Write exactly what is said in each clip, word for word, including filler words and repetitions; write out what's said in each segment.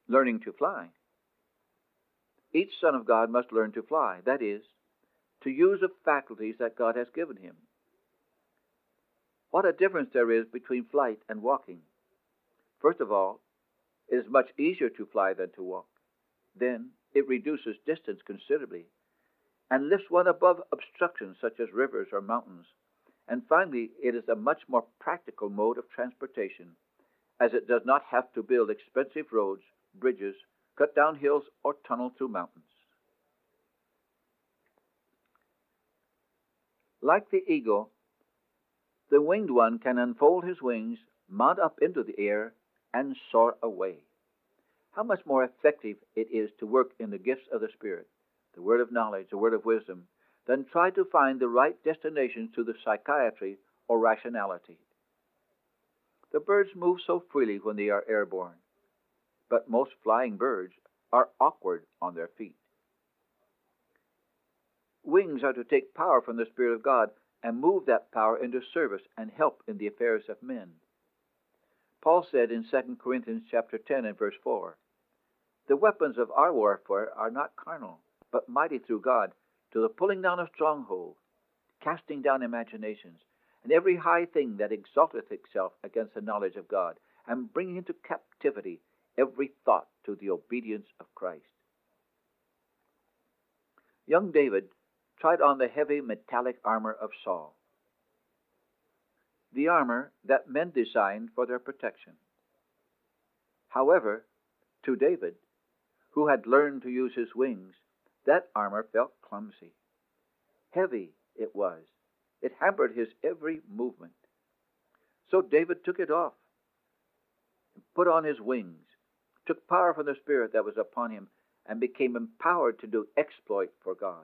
learning to fly. Each son of God must learn to fly, that is, to use the faculties that God has given him. What a difference there is between flight and walking. First of all, it is much easier to fly than to walk. Then, it reduces distance considerably and lifts one above obstructions such as rivers or mountains. And finally, it is a much more practical mode of transportation, as it does not have to build expensive roads, bridges, cut down hills, or tunnel through mountains. Like the eagle, the winged one can unfold his wings, mount up into the air, and soar away. How much more effective it is to work in the gifts of the Spirit, the word of knowledge, the word of wisdom, than try to find the right destination through the psychiatry or rationality. The birds move so freely when they are airborne, but most flying birds are awkward on their feet. Wings are to take power from the Spirit of God and move that power into service and help in the affairs of men. Paul said in Second Corinthians chapter ten and verse four, "The weapons of our warfare are not carnal, but mighty through God, to the pulling down of strongholds, casting down imaginations, and every high thing that exalteth itself against the knowledge of God, and bringing into captivity every thought to the obedience of Christ." Young David tried on the heavy metallic armor of Saul, the armor that men designed for their protection. However, to David, who had learned to use his wings, that armor felt clumsy. Heavy it was. It hampered his every movement. So David took it off, put on his wings, took power from the Spirit that was upon him, and became empowered to do exploit for God.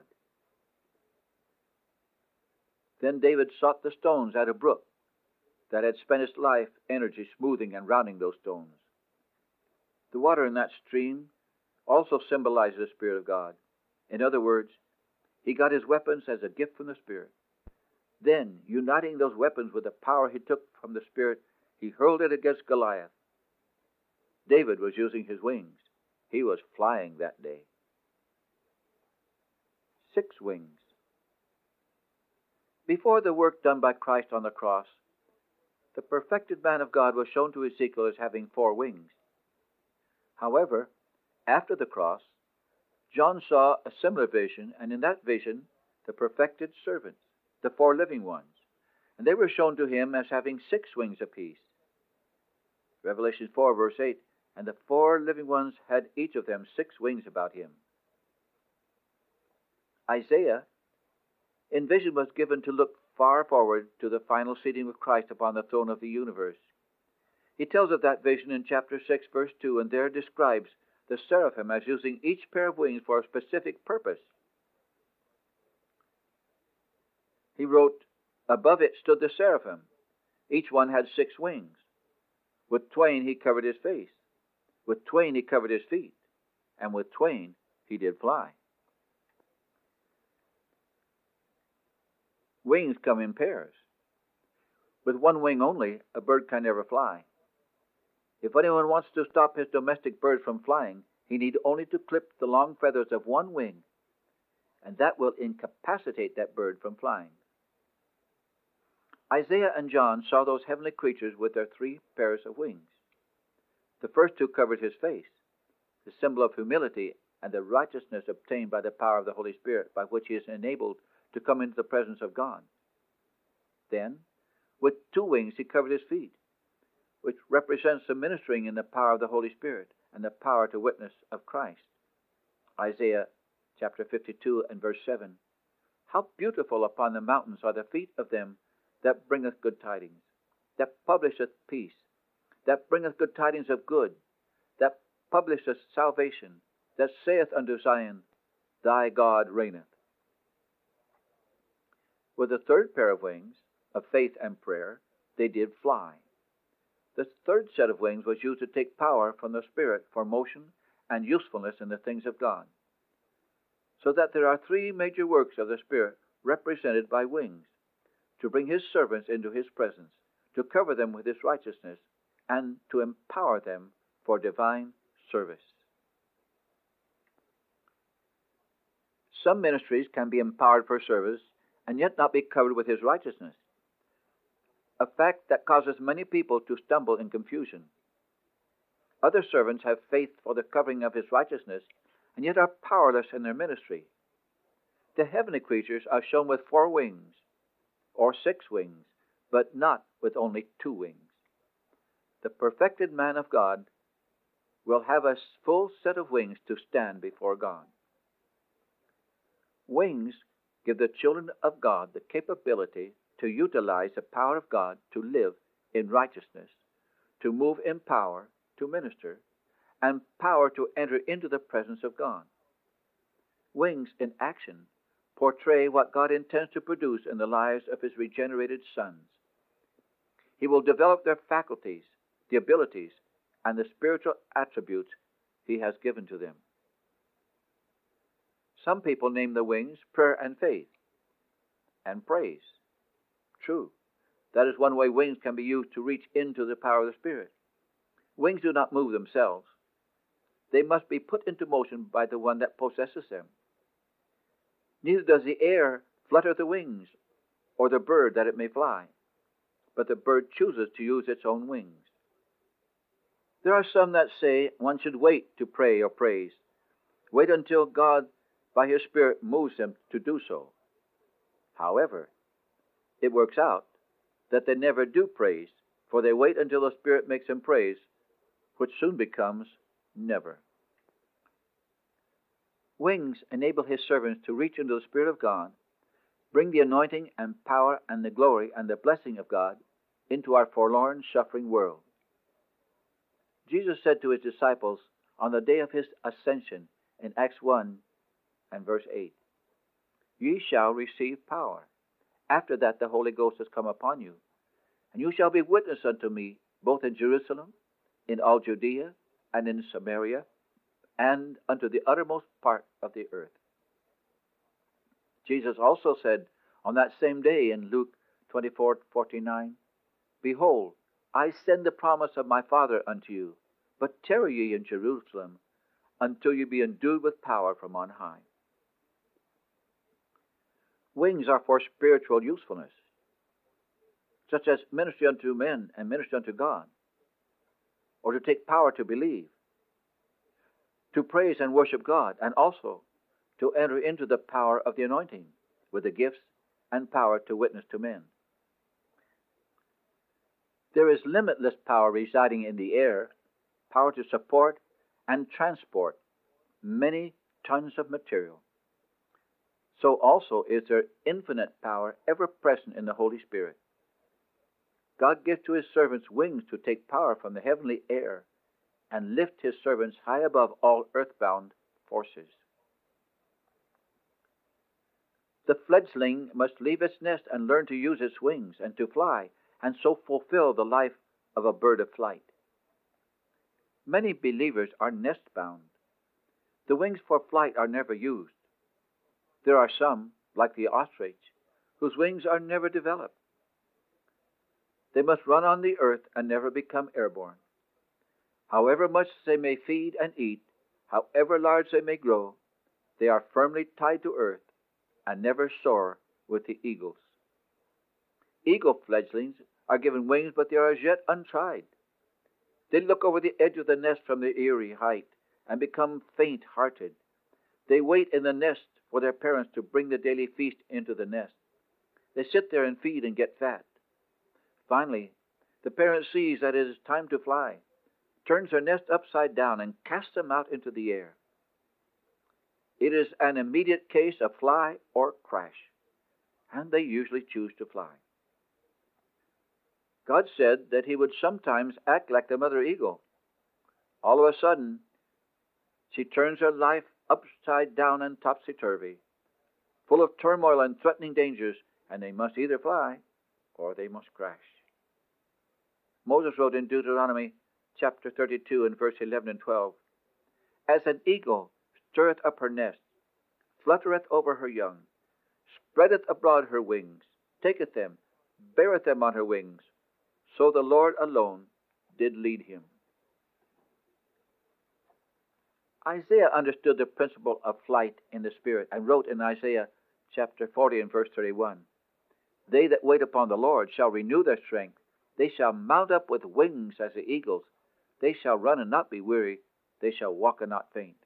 Then David sought the stones at a brook that had spent its life energy smoothing and rounding those stones. The water in that stream also symbolizes the Spirit of God. In other words, he got his weapons as a gift from the Spirit. Then, uniting those weapons with the power he took from the Spirit, he hurled it against Goliath. David was using his wings. He was flying that day. Six wings. Before the work done by Christ on the cross, the perfected man of God was shown to Ezekiel as having four wings. However, after the cross, John saw a similar vision, and in that vision, the perfected servants, the four living ones, and they were shown to him as having six wings apiece. Revelation four, verse eight, "And the four living ones had each of them six wings about him." Isaiah, in vision, was given to look far forward to the final seating of Christ upon the throne of the universe. He tells of that vision in chapter six, verse two, and there describes the seraphim as using each pair of wings for a specific purpose. He wrote, "Above it stood the seraphim. Each one had six wings. With twain he covered his face. With twain he covered his feet. And with twain he did fly." Wings come in pairs. With one wing only, a bird can never fly. If anyone wants to stop his domestic birds from flying, he need only to clip the long feathers of one wing, and that will incapacitate that bird from flying. Isaiah and John saw those heavenly creatures with their three pairs of wings. The first two covered his face, the symbol of humility and the righteousness obtained by the power of the Holy Spirit, by which he is enabled to come into the presence of God. Then, with two wings, he covered his feet, which represents the ministering in the power of the Holy Spirit and the power to witness of Christ. Isaiah chapter fifty-two and verse seven. "How beautiful upon the mountains are the feet of them that bringeth good tidings, that publisheth peace, that bringeth good tidings of good, that publisheth salvation, that saith unto Zion, Thy God reigneth." With the third pair of wings, of faith and prayer, they did fly. The third set of wings was used to take power from the Spirit for motion and usefulness in the things of God. So that there are three major works of the Spirit represented by wings: to bring his servants into his presence, to cover them with his righteousness, and to empower them for divine service. Some ministries can be empowered for service and yet not be covered with his righteousness, a fact that causes many people to stumble in confusion. Other servants have faith for the covering of his righteousness and yet are powerless in their ministry. The heavenly creatures are shown with four wings, or six wings, but not with only two wings. The perfected man of God will have a full set of wings to stand before God. Wings give the children of God the capability to utilize the power of God to live in righteousness, to move in power, to minister, and power to enter into the presence of God. Wings in action portray what God intends to produce in the lives of his regenerated sons. He will develop their faculties, the abilities, and the spiritual attributes he has given to them. Some people name the wings prayer and faith and praise. True, that is one way wings can be used to reach into the power of the Spirit. Wings do not move themselves. They must be put into motion by the one that possesses them. Neither does the air flutter the wings or the bird that it may fly, but the bird chooses to use its own wings. There are some that say one should wait to pray or praise. Wait until God, by his Spirit, moves them to do so. However, it works out that they never do praise, for they wait until the Spirit makes them praise, which soon becomes never. Wings enable his servants to reach into the Spirit of God, bring the anointing and power and the glory and the blessing of God into our forlorn, suffering world. Jesus said to his disciples on the day of his ascension in Acts one and verse eight, "Ye shall receive power. After that the Holy Ghost has come upon you, and you shall be witnesses unto me both in Jerusalem, in all Judea, and in Samaria, and unto the uttermost part of the earth." Jesus also said on that same day in Luke twenty-four forty-nine, "Behold, I send the promise of my Father unto you, but tarry ye in Jerusalem until you be endued with power from on high." Wings are for spiritual usefulness, such as ministry unto men and ministry unto God, or to take power to believe, to praise and worship God, and also to enter into the power of the anointing with the gifts and power to witness to men. There is limitless power residing in the air, power to support and transport many tons of material. So also is there infinite power ever present in the Holy Spirit. God gives to his servants wings to take power from the heavenly air and lift his servants high above all earthbound forces. The fledgling must leave its nest and learn to use its wings and to fly, and so fulfill the life of a bird of flight. Many believers are nest-bound. The wings for flight are never used. There are some, like the ostrich, whose wings are never developed. They must run on the earth and never become airborne. However much they may feed and eat, however large they may grow, they are firmly tied to earth and never soar with the eagles. Eagle fledglings are given wings, but they are as yet untried. They look over the edge of the nest from their eyrie height and become faint-hearted. They wait in the nest for their parents to bring the daily feast into the nest. They sit there and feed and get fat. Finally, the parent sees that it is time to fly, turns their nest upside down, and casts them out into the air. It is an immediate case of fly or crash, and they usually choose to fly. God said that he would sometimes act like the mother eagle. All of a sudden, she turns her life upside down and topsy-turvy, full of turmoil and threatening dangers, and they must either fly or they must crash. Moses wrote in Deuteronomy chapter thirty-two and verse eleven and twelve, "As an eagle stirreth up her nest, fluttereth over her young, spreadeth abroad her wings, taketh them, beareth them on her wings, so the Lord alone did lead him." Isaiah understood the principle of flight in the Spirit and wrote in Isaiah chapter forty and verse thirty-one, "They that wait upon the Lord shall renew their strength. They shall mount up with wings as the eagles. They shall run and not be weary. They shall walk and not faint."